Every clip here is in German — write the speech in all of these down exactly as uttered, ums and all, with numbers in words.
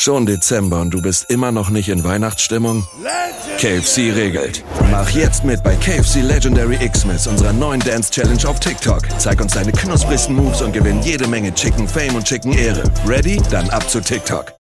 Schon Dezember und du bist immer noch nicht in Weihnachtsstimmung? K F C regelt. Mach jetzt mit bei K F C Legendary Xmas, unserer neuen Dance Challenge auf TikTok. Zeig uns deine knusprigsten Moves und gewinn jede Menge Chicken Fame und Chicken Ehre. Ready? Dann ab zu TikTok.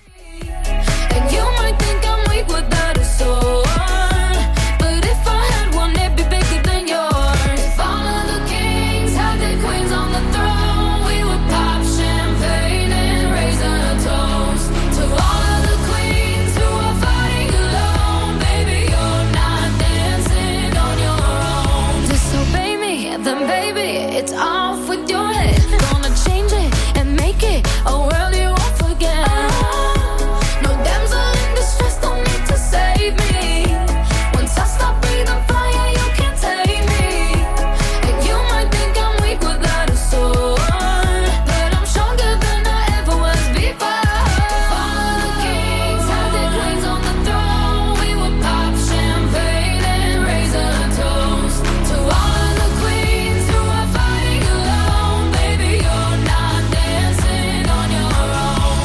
It's off with your head. Gonna change it and make it a world you won't forget. Oh, no damsel in distress, don't need to save me. Once I stop breathing fire, you can't take me. And you might think I'm weak without a sword, but I'm stronger than I ever was before. All the kings had their queens on the throne. We would pop champagne and raise a toast to all the queens who are fighting alone. Baby, you're not dancing on your own.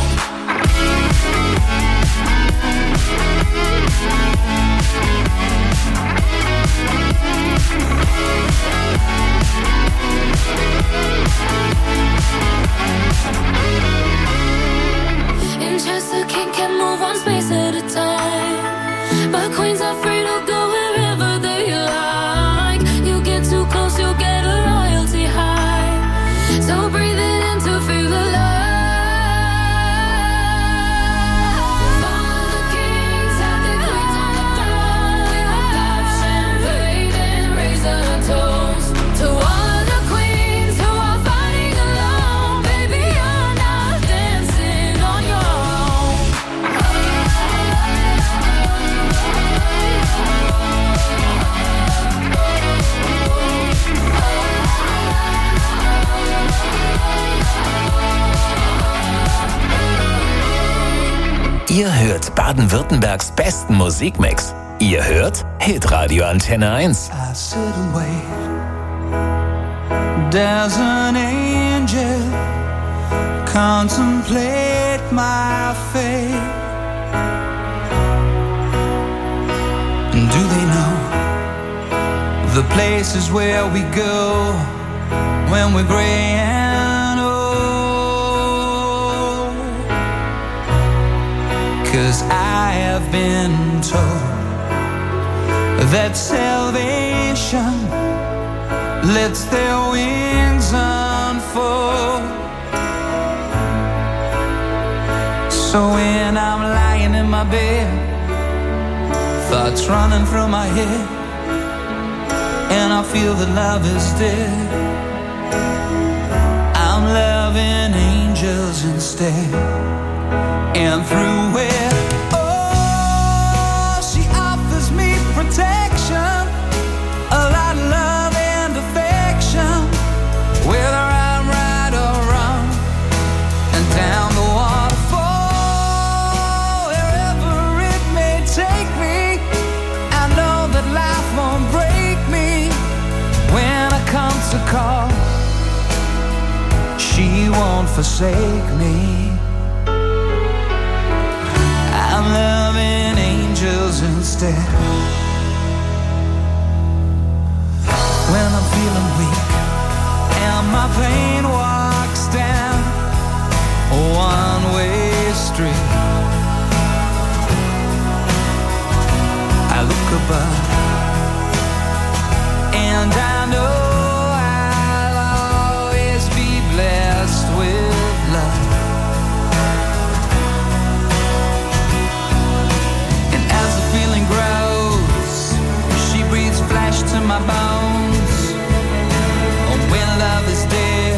In Chester King can move one space at a time, but queens are free to go wherever they like. You get too close, you'll get a royalty high. So breathe it in to feel the love. All the kings have their queens on the throne. We will pop champagne and raise a toast to all the queens who are fighting alone. Baby, you're not dancing on your own. Ihr hört Baden-Württembergs besten Musikmix. Ihr hört Hitradio Antenne eins. I sit and wait. There's an angel, contemplate my fate. And do they know the places where we go when we're gray and old? 'Cause I have been told that salvation lets their wings unfold. So when I'm lying in my bed, thoughts running through my head, and I feel that love is dead, I'm loving angels instead. And through it, oh, she offers me protection, a lot of love and affection, whether I'm right or wrong, and down the waterfall, wherever it may take me, I know that life won't break me. When I come to call, she won't forsake me. I'm loving angels instead. When I'm feeling weak and my pain walks down a one-way street, I look above and I know I'll always be blessed with love. Feeling grows, she breathes flesh to my bones. Oh, when love is dead,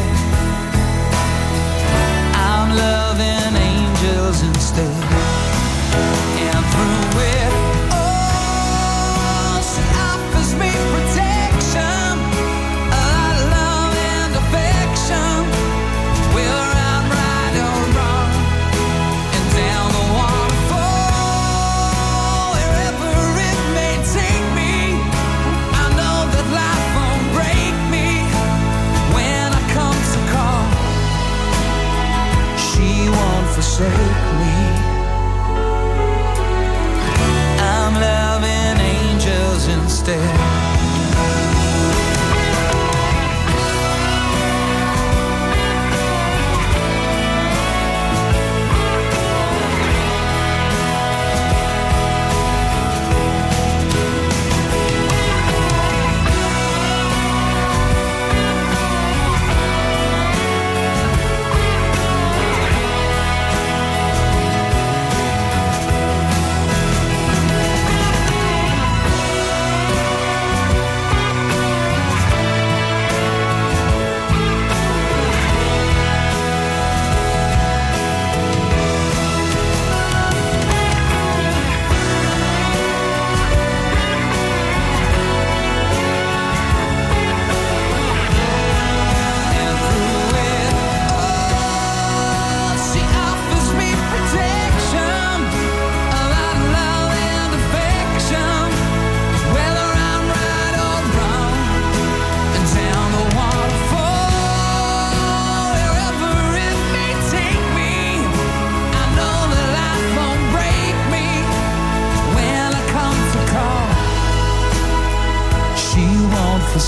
I'm loving angels instead. And through it, oh, she offers me protection, a lot of love and affection, whether I'm right or wrong, and down the waterfall, wherever it may take me, I know that life won't break me. When I come to call, she won't forsake me.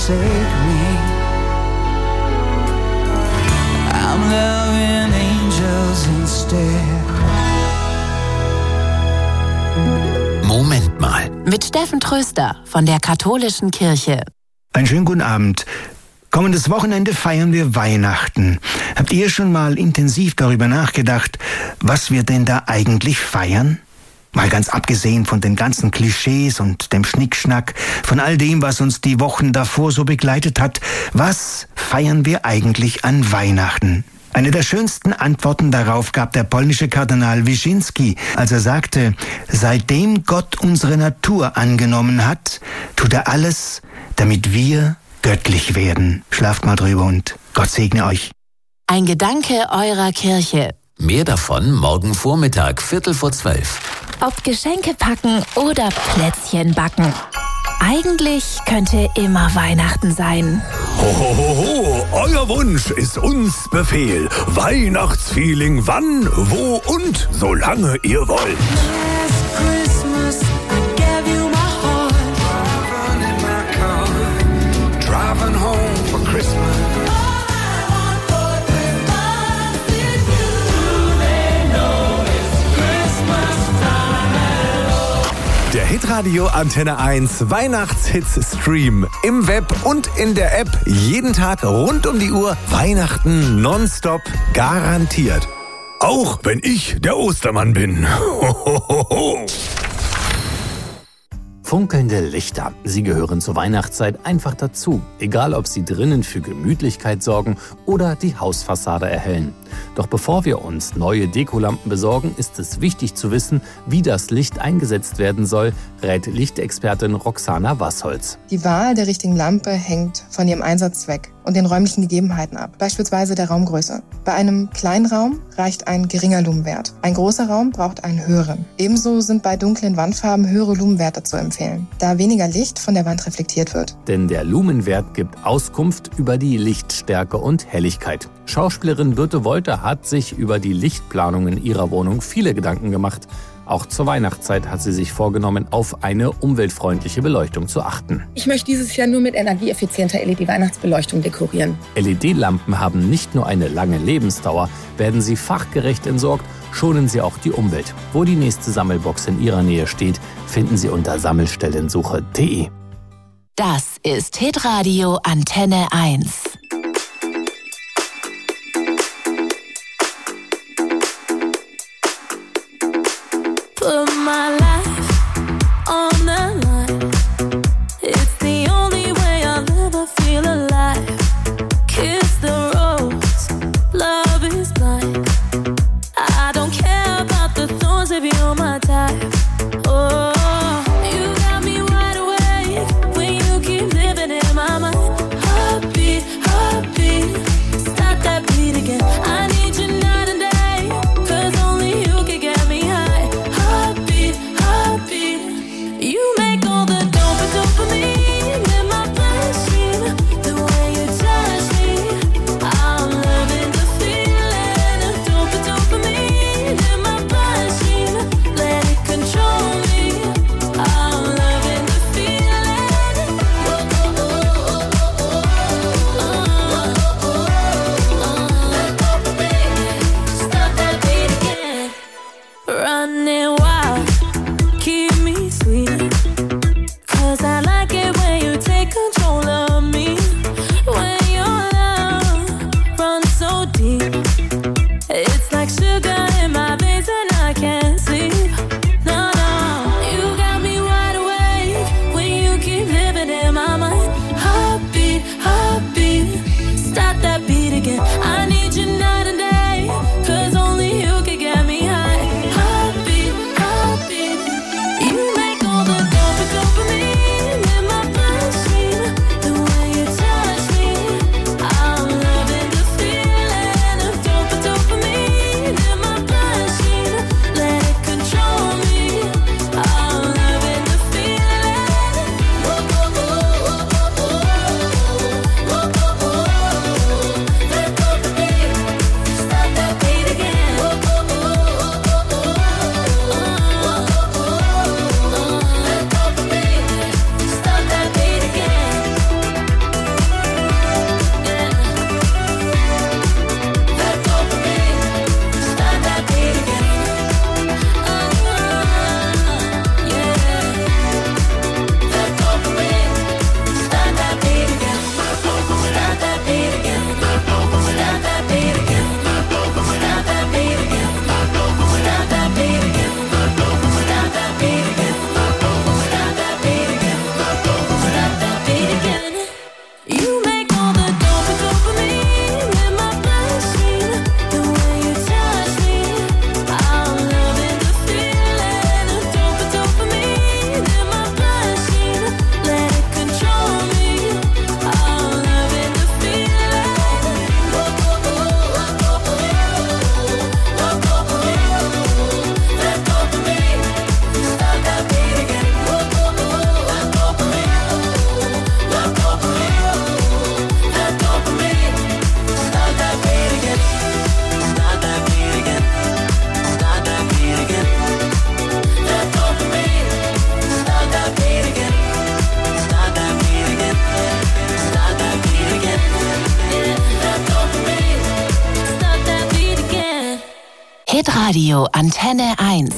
forsake me. I'm loving angels instead. Moment mal. Mit Steffen Tröster von der Katholischen Kirche. Einen schönen guten Abend. Kommendes Wochenende feiern wir Weihnachten. Habt ihr schon mal intensiv darüber nachgedacht, was wir denn da eigentlich feiern? Mal ganz abgesehen von den ganzen Klischees und dem Schnickschnack, von all dem, was uns die Wochen davor so begleitet hat, was feiern wir eigentlich an Weihnachten? Eine der schönsten Antworten darauf gab der polnische Kardinal Wyszynski, als er sagte, seitdem Gott unsere Natur angenommen hat, tut er alles, damit wir göttlich werden. Schlaft mal drüber und Gott segne euch. Ein Gedanke eurer Kirche. Mehr davon morgen Vormittag, Viertel vor zwölf. Ob Geschenke packen oder Plätzchen backen. Eigentlich könnte immer Weihnachten sein. Ho, ho, ho, ho, euer Wunsch ist uns Befehl. Weihnachtsfeeling wann, wo und solange ihr wollt. Der Hitradio Antenne eins Weihnachtshits-Stream im Web und in der App. Jeden Tag rund um die Uhr. Weihnachten nonstop garantiert. Auch wenn ich der Ostermann bin. Ho, ho, ho, ho. Funkelnde Lichter. Sie gehören zur Weihnachtszeit einfach dazu. Egal, ob sie drinnen für Gemütlichkeit sorgen oder die Hausfassade erhellen. Doch bevor wir uns neue Dekolampen besorgen, ist es wichtig zu wissen, wie das Licht eingesetzt werden soll, rät Lichtexpertin Roxana Wassholz. Die Wahl der richtigen Lampe hängt von ihrem Einsatzzweck und den räumlichen Gegebenheiten ab, beispielsweise der Raumgröße. Bei einem kleinen Raum reicht ein geringer Lumenwert. Ein großer Raum braucht einen höheren. Ebenso sind bei dunklen Wandfarben höhere Lumenwerte zu empfehlen, da weniger Licht von der Wand reflektiert wird. Denn der Lumenwert gibt Auskunft über die Lichtstärke und Helligkeit. Schauspielerin Birte Wolter hat sich über die Lichtplanung in ihrer Wohnung viele Gedanken gemacht. Auch zur Weihnachtszeit hat sie sich vorgenommen, auf eine umweltfreundliche Beleuchtung zu achten. Ich möchte dieses Jahr nur mit energieeffizienter L E D-Weihnachtsbeleuchtung dekorieren. L E D-Lampen haben nicht nur eine lange Lebensdauer, werden sie fachgerecht entsorgt, schonen sie auch die Umwelt. Wo die nächste Sammelbox in Ihrer Nähe steht, finden Sie unter sammelstellensuche punkt de. Das ist Hitradio Antenne eins. Put my life on the line. It's the only way I'll ever feel alive. Kiss the rose, love is blind. I don't care about the thorns if you're my type. Oh, you got me wide awake when you keep living in my mind. Heartbeat, heartbeat, stop that beat again. I need you night and day, 'cause only you can get me high. Heartbeat, heartbeat, you make Hitradio Antenne eins.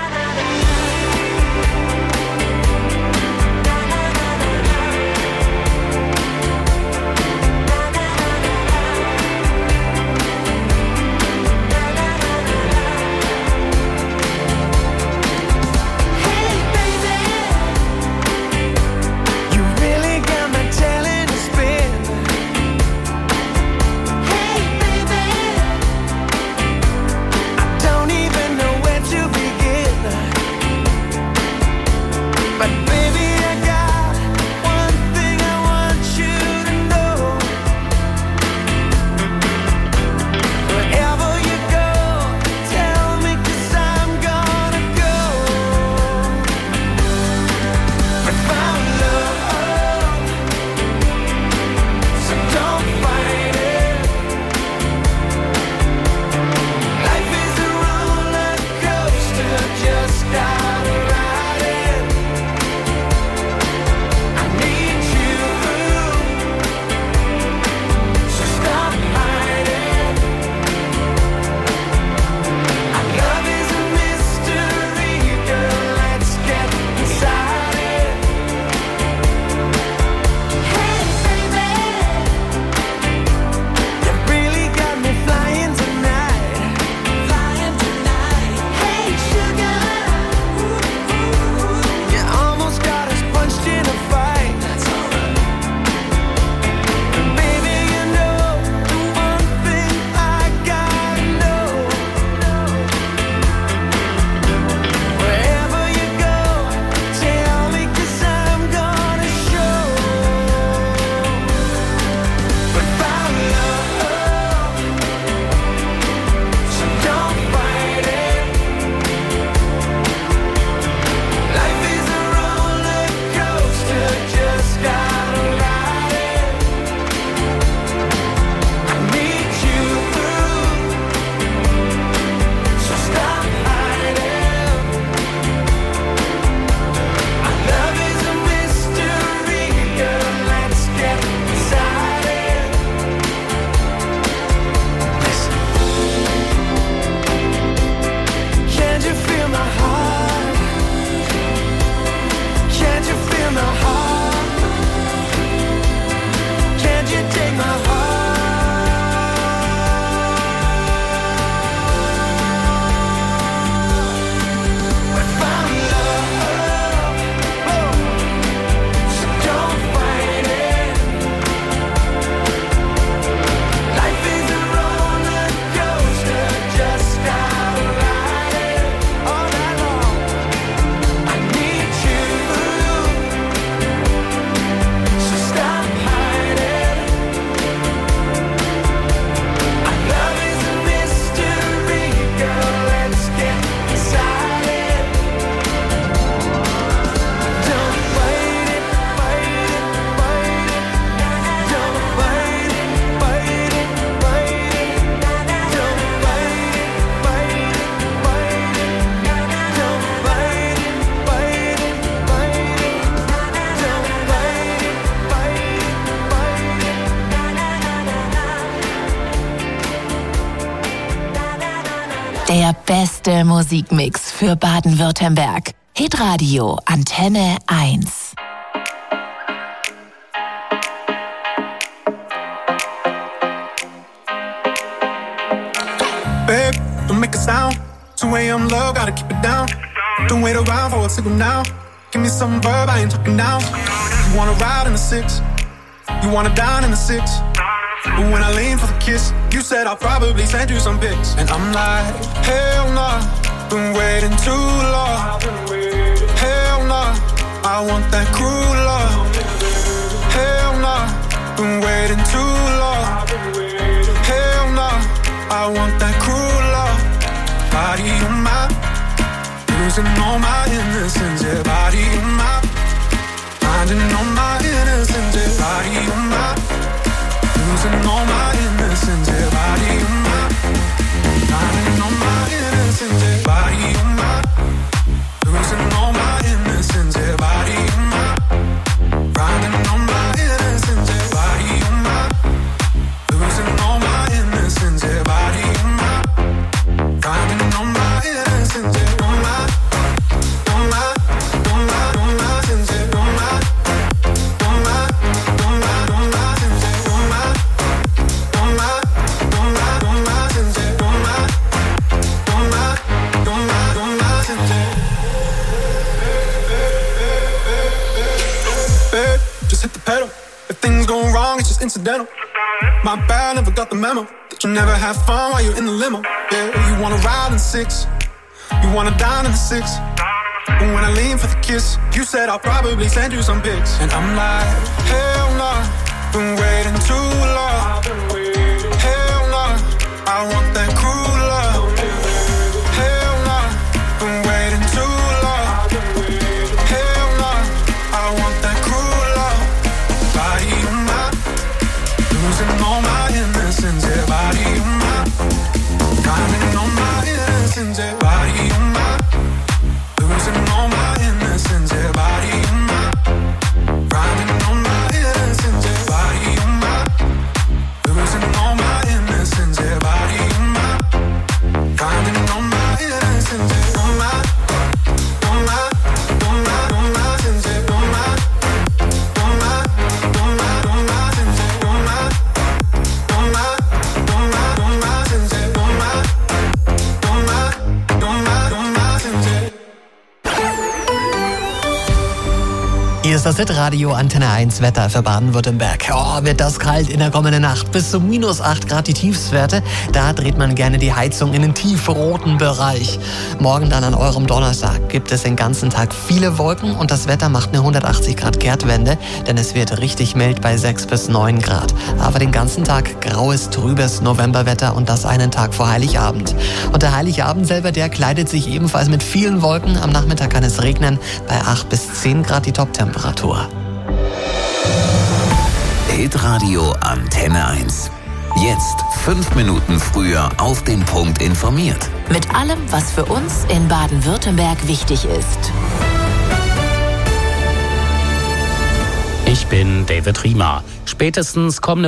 Der beste Musikmix für Baden-Württemberg. Hitradio Antenne eins. Babe, don't make a sound. two a.m. love, gotta keep it down. Don't wait around for a signal now. Give me some verb, I ain't talking now. You wanna ride in the six, you wanna dine in the six. But when I lean for the kiss, you said I'll probably send you some pics. And I'm like, hell nah, been waiting too long. Hell nah, I want that cruel love. Hell nah, been waiting too long. Hell nah, I want that cruel love. Body on my, losing all my innocence. Yeah, body on my, finding all my innocence. Yeah, body on my, losing all my innocence, yeah, body on my, finding all my innocence, yeah, body on my, losing all my innocence, yeah, body on my, finding all my innocence, yeah, body on my, losing all my innocence, yeah, body on my, finding all my incidental. My bad, never got the memo that you never have fun while you're in the limo. Yeah, you wanna ride in the six, you wanna dine in the six. And when I lean for the kiss, you said I'll probably send you some pics. And I'm like, hell nah, been waiting too long. Hell nah, I want that cruel love. Hell nah, been waiting too long. Hell nah, I want that cruel love. Body of mine, losing all my innocence. Yeah, body of mine, grinding on my innocence. Yeah, body of mine, losing all my innocence. Yeah, body of mine, grinding on my innocence. Yeah, body of mine, losing all my innocence. Yeah, body of mine, grinding on my innocence. Yeah, on my, on my, on my, on my sins. Yeah, on my, on my, on my, on my sins. Yeah, on my, on my, on my, on my sins. Yeah, on my, on my, on my, on my sins. Yeah. Hier ist das Hitradio Antenne eins Wetter für Baden-Württemberg. Oh, wird das kalt in der kommenden Nacht. Bis zu minus acht Grad die Tiefstwerte. Da dreht man gerne die Heizung in den tiefroten Bereich. Morgen dann an eurem Donnerstag gibt es den ganzen Tag viele Wolken und das Wetter macht eine hundertachtzig Grad Kehrtwende, denn es wird richtig mild bei sechs bis neun Grad. Aber den ganzen Tag graues, trübes Novemberwetter und das einen Tag vor Heiligabend. Und der Heiligabend selber, der kleidet sich ebenfalls mit vielen Wolken. Am Nachmittag kann es regnen, bei acht bis zehn Grad die Top-Temperatur. Hitradio Antenne eins. Jetzt fünf Minuten früher auf den Punkt informiert. Mit allem, was für uns in Baden-Württemberg wichtig ist. Ich bin David Riemer. Spätestens kommende